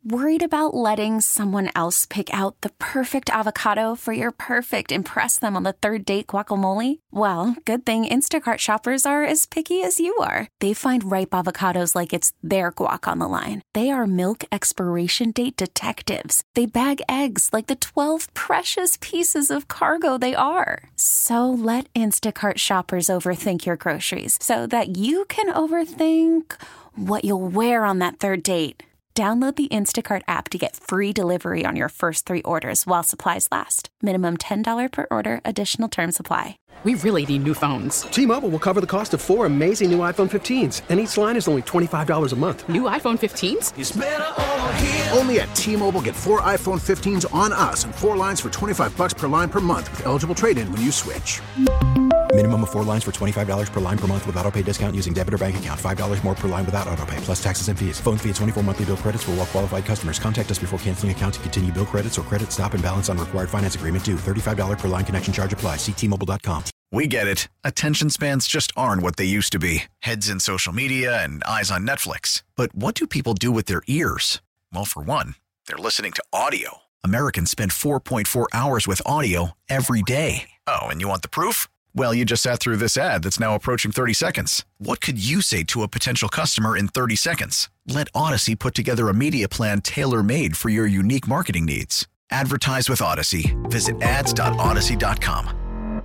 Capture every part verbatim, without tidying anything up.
Worried about letting someone else pick out the perfect avocado for your perfect impress them on the third date guacamole? Well, good thing Instacart shoppers are as picky as you are. They find ripe avocados like it's their guac on the line. They are milk expiration date detectives. They bag eggs like the twelve precious pieces of cargo they are. So let Instacart shoppers overthink your groceries so that you can overthink what you'll wear on that third date. Download the Instacart app to get free delivery on your first three orders while supplies last. Minimum ten dollars per order. Additional terms apply. We really need new phones. T-Mobile will cover the cost of four amazing new iPhone fifteens, and each line is only twenty-five dollars a month. New iPhone fifteens? It's better over here. Only at T-Mobile, get four iPhone fifteens on us and four lines for twenty-five dollars per line per month with eligible trade-in when you switch. Minimum of four lines for twenty-five dollars per line per month with autopay discount using debit or bank account. five dollars more per line without autopay, plus taxes and fees. Phone fee at twenty-four monthly bill credits for well-qualified customers. Contact us before canceling account to continue bill credits or credit stop and balance on required finance agreement due. thirty-five dollars per line connection charge applies. See T Mobile dot com. We get it. Attention spans just aren't what they used to be. Heads in social media and eyes on Netflix. But what do people do with their ears? Well, for one, they're listening to audio. Americans spend four point four hours with audio every day. Oh, and you want the proof? Well, you just sat through this ad that's now approaching thirty seconds. What could you say to a potential customer in thirty seconds? Let Odyssey put together a media plan tailor-made for your unique marketing needs. Advertise with Odyssey. Visit ads dot odyssey dot com.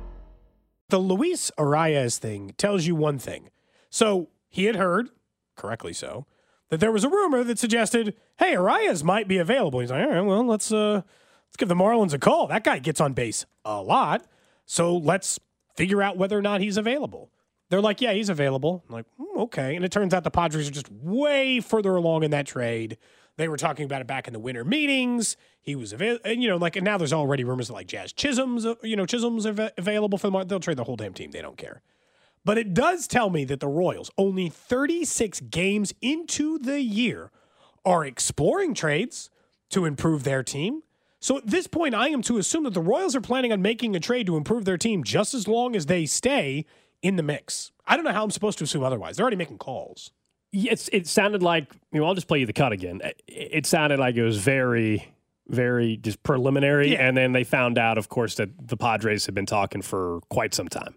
The Luis Arias thing tells you one thing. So he had heard, correctly so, that there was a rumor that suggested, hey, Arias might be available. He's like, all right, well, let's uh, let's give the Marlins a call. That guy gets on base a lot. So let's figure out whether or not he's available. They're like, yeah, he's available. I'm like, mm, okay. And it turns out the Padres are just way further along in that trade. They were talking about it back in the winter meetings. He was available, and you know, like, and now there's already rumors that like Jazz Chisholm's, uh, you know, Chisholm's av- available for the Marlins. They'll trade the whole damn team. They don't care. But it does tell me that the Royals, only thirty-six games into the year, are exploring trades to improve their team. So at this point, I am to assume that the Royals are planning on making a trade to improve their team just as long as they stay in the mix. I don't know how I'm supposed to assume otherwise. They're already making calls. It's, it sounded like, you know, I'll just play you the cut again. It, it sounded like it was very, very just preliminary. Yeah. And then they found out, of course, that the Padres had been talking for quite some time.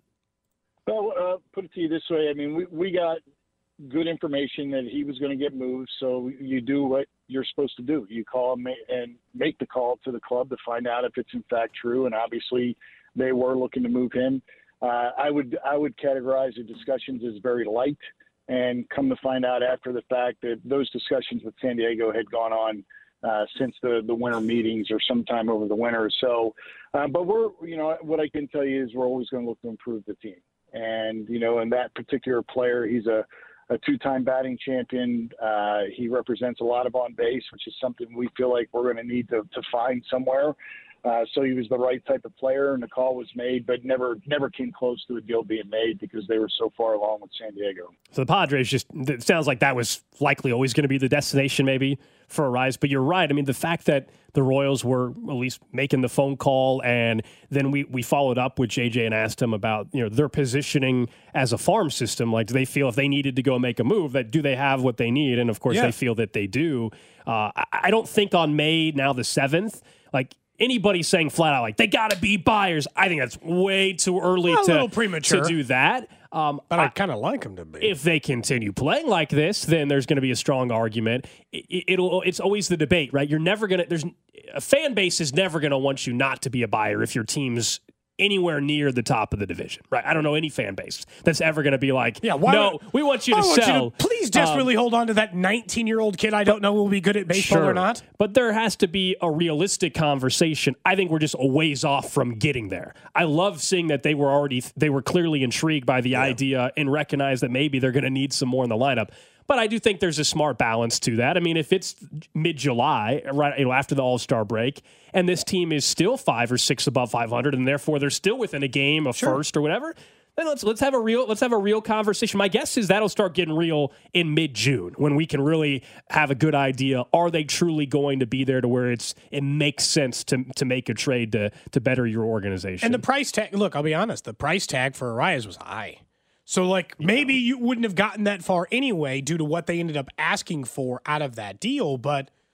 Well, uh, put it to you this way. I mean, we, we got good information that he was going to get moved. So you do what you're supposed to do. You call him and make the call to the club to find out if it's in fact true. And obviously they were looking to move him. Uh, I would, I would categorize the discussions as very light, and come to find out after the fact that those discussions with San Diego had gone on uh, since the, the winter meetings or sometime over the winter. So, uh, but we're, you know, what I can tell you is we're always going to look to improve the team. And, you know, and that particular player, he's a, a two-time batting champion. Uh, he represents a lot of on base, which is something we feel like we're going to need to, to find somewhere. Uh, so he was the right type of player, and the call was made, but never never came close to a deal being made because they were so far along with San Diego. So the Padres just, it sounds like that was likely always going to be the destination maybe for Arias. But you're right. I mean, the fact that the Royals were at least making the phone call, and then we, we followed up with J J and asked him about, you know, their positioning as a farm system. Like, do they feel if they needed to go make a move, that do they have what they need? And, of course, yeah. they feel that they do. Uh, I, I don't think on May, now the seventh, like, anybody saying flat out, like, they got to be buyers, I think that's way too early a to, little premature. to do that. Um, but I, I kind of like them to be. If they continue playing like this, then there's going to be a strong argument. It, it'll. It's always the debate, right? You're never going to – There's a fan base is never going to want you not to be a buyer if your team's anywhere near the top of the division, right? I don't know any fan base that's ever going to be like, yeah, why no, would, we want you to sell. You to please desperately um, hold on to that nineteen-year-old kid I don't know will be good at baseball sure, or not. But there has to be a realistic conversation. I think we're just a ways off from getting there. I love seeing that they were already, they were clearly intrigued by the yeah. idea and recognize that maybe they're going to need some more in the lineup. But I do think there's a smart balance to that. I mean, if it's mid-July, right, you know, after the All-Star break, and this team is still five or six above five hundred, and therefore they're still within a game of sure. first or whatever, then let's let's have a real let's have a real conversation. My guess is that'll start getting real in mid-June when we can really have a good idea. Are they truly going to be there to where it's it makes sense to to make a trade to to better your organization? And the price tag. Look, I'll be honest. The price tag for Arias was high. So, like, maybe you wouldn't have gotten that far anyway due to what they ended up asking for out of that deal. But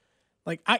Like, I,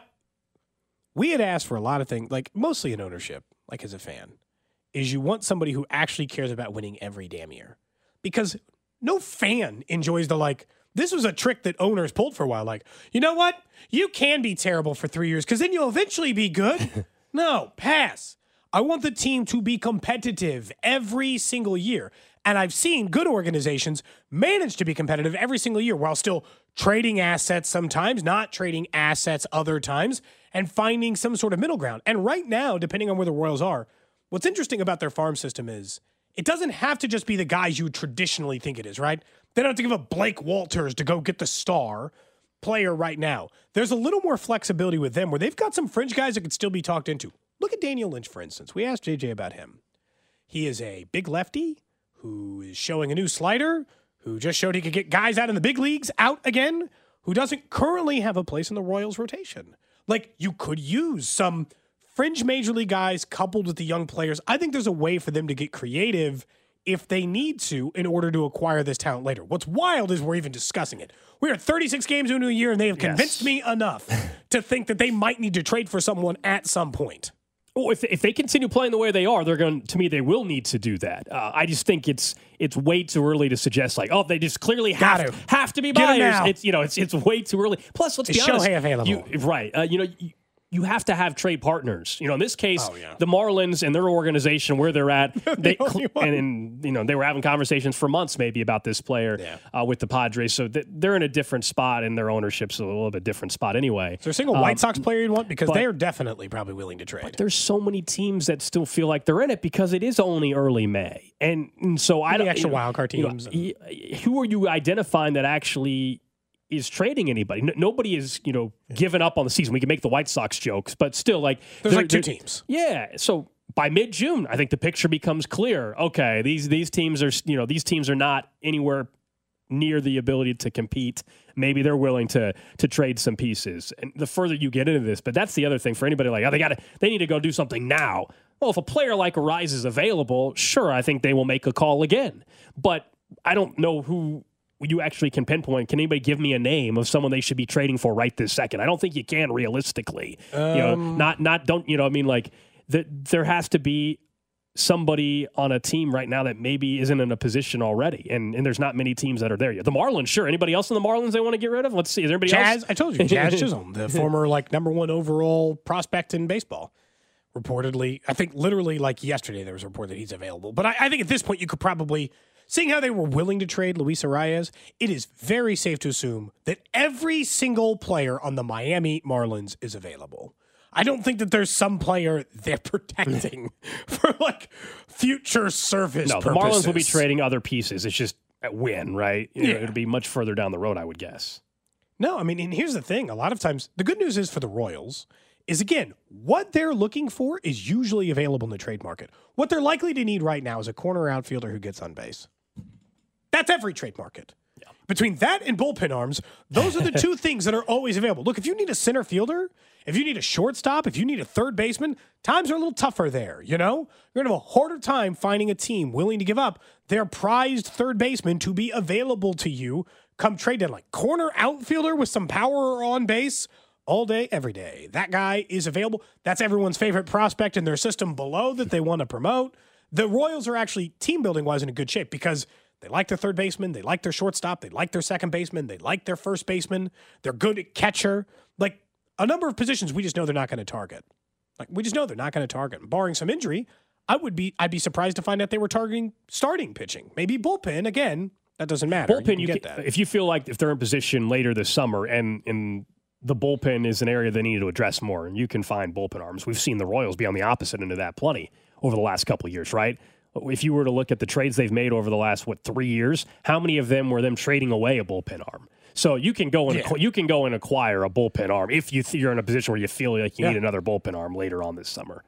we had asked for a lot of things, like mostly in ownership, like as a fan, is you want somebody who actually cares about winning every damn year. Because no fan enjoys the, like, this was a trick that owners pulled for a while. Like, you know what? You can be terrible for three years because then you'll eventually be good. No, pass. I want the team to be competitive every single year. And I've seen good organizations manage to be competitive every single year while still trading assets sometimes, not trading assets other times, and finding some sort of middle ground. And right now, depending on where the Royals are, what's interesting about their farm system is it doesn't have to just be the guys you would traditionally think it is, right? They don't have to give up Blake Walters to go get the star player right now. There's a little more flexibility with them where they've got some fringe guys that could still be talked into. Look at Daniel Lynch, for instance. We asked J J about him. He is a big lefty who is showing a new slider, who just showed he could get guys out in the big leagues out again, who doesn't currently have a place in the Royals rotation. Like, you could use some fringe major league guys coupled with the young players. I think there's a way for them to get creative if they need to in order to acquire this talent later. What's wild is we're even discussing it. We are thirty-six games into a year, and they have convinced yes. me enough to think that they might need to trade for someone at some point. Oh, if if they continue playing the way they are, they're going. To me, they will need to do that. Uh, I just think it's it's way too early to suggest like, oh, they just clearly have to. have to be buyers. It's you know, it's it's way too early. Plus, let's is be honest, Shohei available? You, right? Uh, you know. You, You have to have trade partners. You know, in this case, oh, yeah. the Marlins and their organization, where they're at, they the and, and you know they were having conversations for months maybe about this player yeah. uh, with the Padres. So th- they're in a different spot, and their ownership's a little bit different spot anyway. Is there a single um, White Sox player you'd want? Because but, they are definitely probably willing to trade. But there's so many teams that still feel like they're in it because it is only early May, and, and so I the don't. Extra you know, wild card teams. You know, and, who are you identifying that actually is trading anybody? No, nobody is, you know, given up on the season. We can make the White Sox jokes, but still, like there's like two teams. Yeah, so by mid-June, I think the picture becomes clear. Okay, these these teams are, you know, these teams are not anywhere near the ability to compete. Maybe they're willing to to trade some pieces. And the further you get into this, but that's the other thing for anybody like, oh, they got to they need to go do something now. Well, if a player like Arraez is available, sure, I think they will make a call again. But I don't know who you actually can pinpoint. Can anybody give me a name of someone they should be trading for right this second? I don't think you can realistically. Um, you know, not not don't you know? I mean, like the, there has to be somebody on a team right now that maybe isn't in a position already, and and there's not many teams that are there yet. The Marlins, sure. Anybody else in the Marlins they want to get rid of? Let's see. Is there anybody Jazz, else? I told you, Jazz Chisholm, the former like number one overall prospect in baseball. Reportedly, I think literally like yesterday there was a report that he's available. But I, I think at this point you could probably. Seeing how they were willing to trade Luis Arraez, it is very safe to assume that every single player on the Miami Marlins is available. I don't think that there's some player they're protecting for like future service No, purposes. The Marlins will be trading other pieces. It's just at win, right? You know, yeah. It'll be much further down the road, I would guess. No, I mean, and here's the thing. A lot of times, the good news is for the Royals is, again, what they're looking for is usually available in the trade market. What they're likely to need right now is a corner outfielder who gets on base. That's every trade market. Yeah. Between that and bullpen arms, those are the two things that are always available. Look, if you need a center fielder, if you need a shortstop, if you need a third baseman, times are a little tougher there, you know? You're going to have a harder time finding a team willing to give up their prized third baseman to be available to you come trade deadline. Corner outfielder with some power on base all day, every day. That guy is available. That's everyone's favorite prospect in their system below that they want to promote. The Royals are actually, team-building-wise, in a good shape because they like their third baseman. They like their shortstop. They like their second baseman. They like their first baseman. They're good at catcher. Like, a number of positions we just know they're not going to target. Like, we just know they're not going to target. Barring some injury, I would be, I'd be surprised to find out they were targeting starting pitching. Maybe bullpen. Again, that doesn't matter. Bullpen, you, you get can, that. If you feel like if they're in position later this summer and, and the bullpen is an area they need to address more, and you can find bullpen arms. We've seen the Royals be on the opposite end of that plenty over the last couple of years, right? If you were to look at the trades they've made over the last, what, three years, how many of them were them trading away a bullpen arm? So you can go and yeah. you can go and acquire a bullpen arm if you th- you're in a position where you feel like you yeah. need another bullpen arm later on this summer.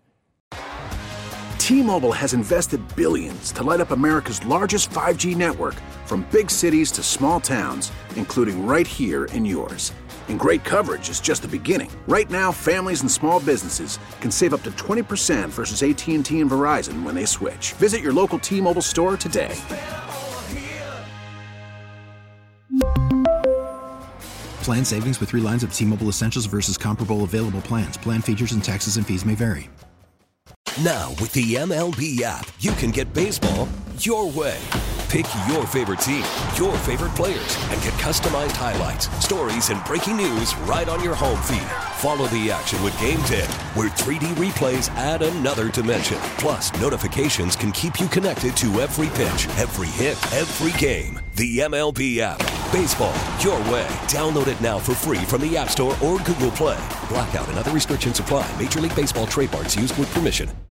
T-Mobile has invested billions to light up America's largest five G network, from big cities to small towns, including right here in yours. And great coverage is just the beginning. Right now, families and small businesses can save up to twenty percent versus A T and T and Verizon when they switch. Visit your local T-Mobile store today. Plan savings with three lines of T-Mobile Essentials versus comparable available plans. Plan features and taxes and fees may vary. Now, with the M L B app, you can get baseball your way. Pick your favorite team, your favorite players, and get customized highlights, stories, and breaking news right on your home feed. Follow the action with Game Day, where three D replays add another dimension. Plus, notifications can keep you connected to every pitch, every hit, every game. The M L B app. Baseball your way. Download it now for free from the App Store or Google Play. Blackout and other restrictions apply. Major League Baseball trademarks used with permission.